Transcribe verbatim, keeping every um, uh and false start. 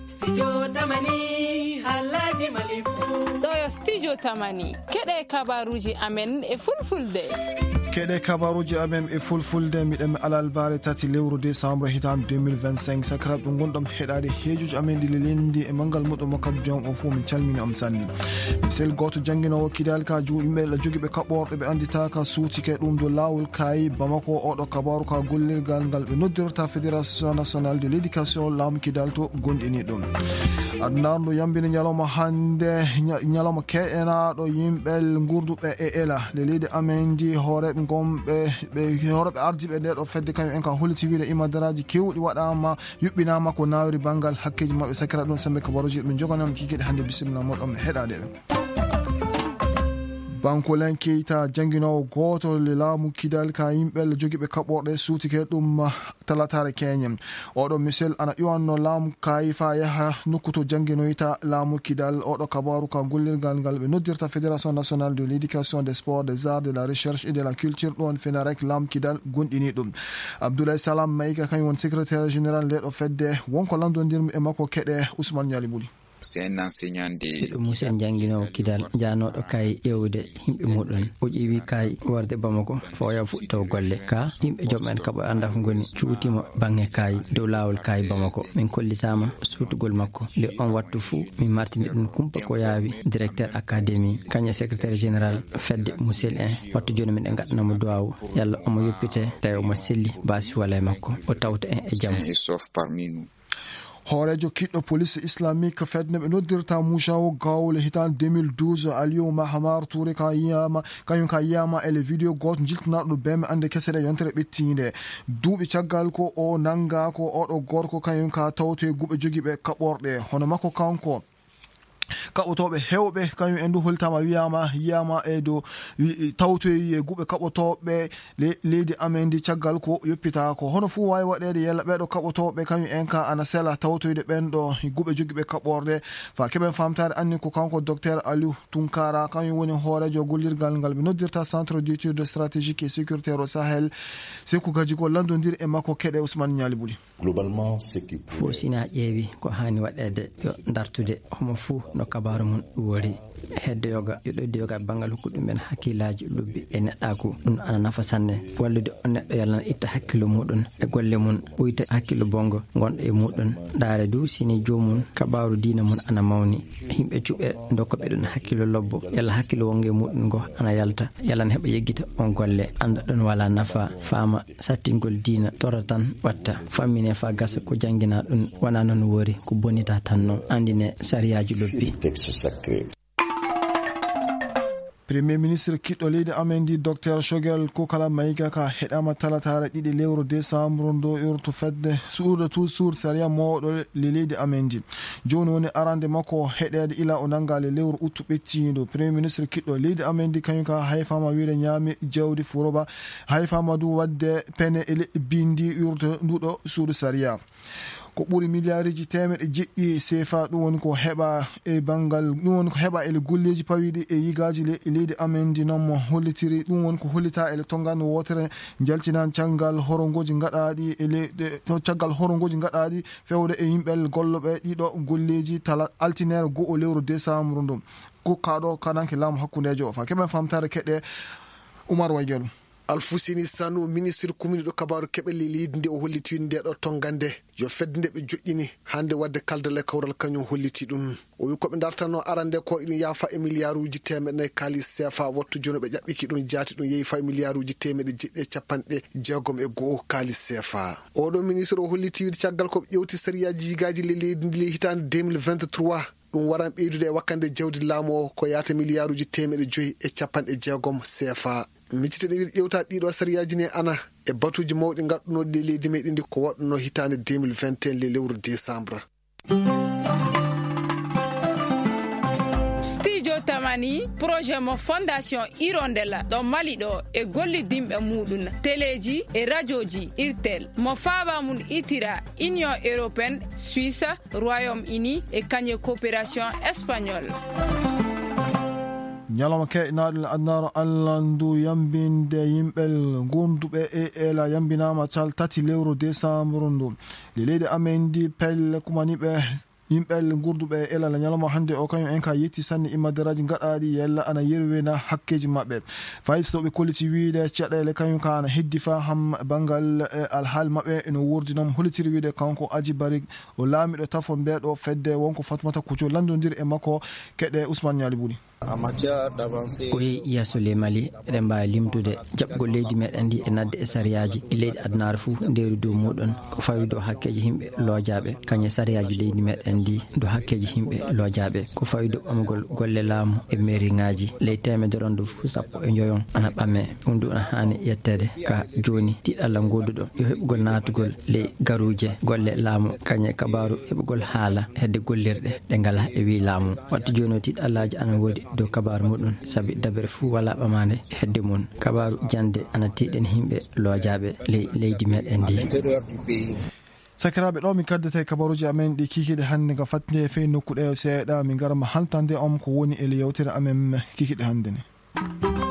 Studio Tamani Halaji Malifu Doyo Studio Tamani Kede kabaruji amen e fulfulde Kede kabaruji amen e fulfulde midem alal bare tati lewru décembre hitam deux mille vingt-cinq sakrab dum gondom hedade hejuji amen di lendi e mangal moddo makkat jom o fu min calmini am sanni sel goto jangino kidal ka juubi la jogibe kaborde be andita ka suuti ke dum do lawol kay bamako odo kabaru ka gollirgal ngal be noddirta fédération nationale de l'éducation lam kidal to gondini dum adnardo yambini nyaloma hande nyaloma ke ena do yimbel ngurdube e ela le ledi amen di hore gombe be hore be ardibe de do fedde kam en ka holiti wiide imadaraji kewdi wadama yubbinama ko nawri bangal hakkeji mabbe sakira don sembe kabaruji dum jogonam kikede hande bismillah modom hedade banko lankita jangino goto le lamu kidal ka yimbel jogibe kaborde suuti ke dum talatare Kenya odo misel ana iwanno lamu kaifa yaha nukuto jangino ita lamu kidal odo kabaru ka gollirgal ngal be noddirta fédération nationale de l'éducation des sports des arts de la recherche et de la culture don fenarek lam kidal gondini dum Abdoulaye Salam Maïga kan won secrétaire général de fedde wonko landondir e mako kede Ousmane Nyalibuli. C'est un enseignant de Moussa Njangino Kidal janoɗo kay yewde himɓe muɗum o ƴeewi kay warde Bamako foya fuɗɗitaw golle ka yimɓe jommen kabo anda ko ngoni cuutimo bange kay dow lawol kay Bamako min kollitama suutugol makko nde on wattu fuu min martini ɗum kumpa ko yaawi directeur académie kaña secrétaire général fedde Moussel en wattu joni min e gaɗanamo duwawu yalla omo yoppite tawi omo selli basi wala e makko o tawta en e jaam sauf parmi nous. horejo kiddo police islamique fedne be noddirta mushawo gawle hitan deux mille douze aliyo mahamar touré ka yama kanyun ka yama ele video got jiltna do bem ande kesede yontere bettinde duubi caggal ko o nanga ko o do gorko kanyun ka tawte gube jogibe kaborde hono makko kanko kabotobe hewbe kanyum endu holtama wiyama yiyama e do tawtoyi gube kabotobe leydi amendi caggal ko yoppita ko hono fu wawi wadede yella be do kabotobe kanyum enka ana sela tawtoyde bendo gube jogibe kaborde fa keben famtare anni ko kanko docteur Aliou Tunkara kanyum woni horejo gollirgal ngal be noddirta centre d'études stratégiques et sécuritaires au Sahel c'est ko gaji ko landondir e makko kede Ousmane Nyalibuli. Globalement ce qui fo sina ƴeewi ko hani waɗede yo dartude homo fuu no kabaru mun wori hedde yoga yoɗode yoga bangal hokkuɗum men hakkillaji lubbi e neɗɗaku ɗum ana nafa sanne wallude on neɗɗo yallan itta hakkilo muɗum e golle mun ɓuyta hakkilo bongo gonɗo e muɗum daare du sini jomum kabaru diina mun ana mawni himɓe cuɓe dokkoɓe ɗum hakkilo lobbo yalla hakkilo wonge muɗum ngo ana yalta yallan heɓa yeggita on golle anda ɗon wala nafa fama sattingol diina tora tan watta fammine fa gasa ko jangina ɗum wona noon wori ko bonita tan noon andine sariyaji lobbi. Premier ministre kiddo leydi amendi docteur Choguel Kokala Maïga ka hedama talatare ɗiɗi lewru décembre ndo urtu fedde suurde tout sur saria moɗo le leydi amendi joni woni arande makko heɗede ila o nangale lewru uttu ɓettido premier ministre kiddo leydi amendi kañum ka hayfama wiide ñaami jawdi furoba hayfama du wadde pene ele bindi urte nduɗo suudu saria ko ɓuri milliardji temeɗe jeɗɗi C F A ɗum woni ko heɓa e bangal ɗum woni ko heɓa ele golleji pawiɗi e yigaji leydi amendi noon mo hollitiri ɗum woni ko hollita ele tongande wotere jaltinan caggal horongoji gaɗaɗi e leyɗe to caggal horongoji gaɗaɗi fewde e yimɓel golloɓe ɗiɗo golleji tala altinere go'o lewru décembre ɗum ko kaɗo kananke laamu hakkudejo o fa keɓen famtare keɗe Oumar Waygelu. Alfusini Sanu ministre commune do kabaru kebel leydi nde o holliti nde do tongande yo fedde nde be joƴƴini hande wadde kaldale kawral kañum holliti dum o wi ko be dartano arande ko idun yafa e milliarduji temedde kali C F A wattu jono be jabbiki dum jaati dum yeyi fa milliarduji temedde jidde capanɗe jeegom e go kali C F A o do ministre o holliti wi caggal ko ƴewti sariyaji yigaji leydi ndi hitande deux mille vingt-trois ɗum waran ɓeydude e wakkande jawdi laamu o ko yaata milliarduji temedde joyi e capanɗe jeegom C F A miccite ɗe ƴewta ɗiɗo sariyaji ne ana e batuji mawɗi gaddunoɗe leydi meɗen ndi ko waɗno hitande deux mille vingt et un le lewru décembre. Studio Tamani projet mo fondation Hirondella ɗo Mali ɗo e gollidimɓe muɗum téléji e radioji irtel mo faaba mum itira Union européenne Suisse Royaume-Uni e kañe coopération espagnole. nyalama ke naadil adnaro allandu yambinde yimbel gondube e ela yambinama tal tati lewru décembre ndu le leydi amendi pelle kumani be yimɓe gurduɓe elala ñalawma hande o kañum en ka yetti sanne immaderaji gaɗaɗi yella ana yerwena hakkeji mabɓe fayi so ɓe kolliti wiide caɗele kañum ka ana heddi fa ham bangal alhaali mabɓe eno wurdinom hollitiri wiide kanko Adji Barry o laamiɗo tafon nde ɗo fedde wonko Fatoumata Kucco landodiri e makko keɗe Ousmane Niali Boury. ko yeeso le Mali eɗen mbawi limtude jaɓgol leydi meɗen ndi e nadde e sariyaji ɗi leydi adnare fou nderu dow muɗon ko fawi dow hakkeji yimɓe loojaɓe kañe sariyaji leydi meɗen ndi dow hakkeji yimɓe loojaɓe ko fawi dow ɓamgol golle laamu e mairie ngaji ley temedere on do fou sappo e joyon ana ɓamme ɗum du ana hani yettede ka joni tiɗalla goduɗo yo heɓgol natugol ley garuje golle laamu kañe kabaru heɓgol haala hedde gollirɗe ɗe ngala e wi laamu wattu joni o tiɗallaji ana woodi dow kabaru muɗum saabi dabere fuu wala ɓamade hedde mum kabaru jande ana tiɗen yimɓe loojaɓe ley leydi meɗen ndi. sakiraɓe ɗo min kaddete kabaruji amen ɗi kikiɗe hannde ga fatde e fewi nokkuɗe seeɗa min garama haltande on ko woni ele yewtere amen kikiɗe hannde ne.